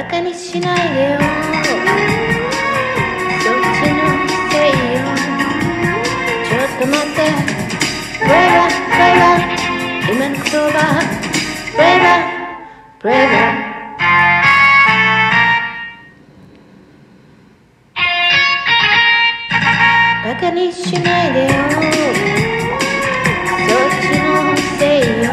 バカにしないでよ、そっちのせいよ。ちょっと待って、プレイバー今の言葉、プレイバーバカにしないでよ、そっちのせいよ。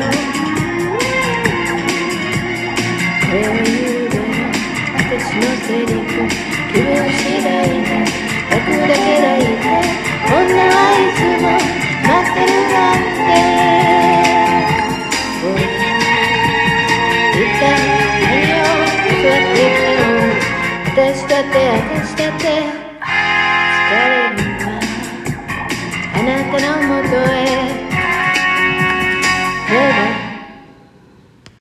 これを言うでよ、私のセリフ、気分次第で書くだけ抱いて、女はいつも待ってるなんて。一体何を教わってきたの。私だって疲れるわ、あなたのもとへ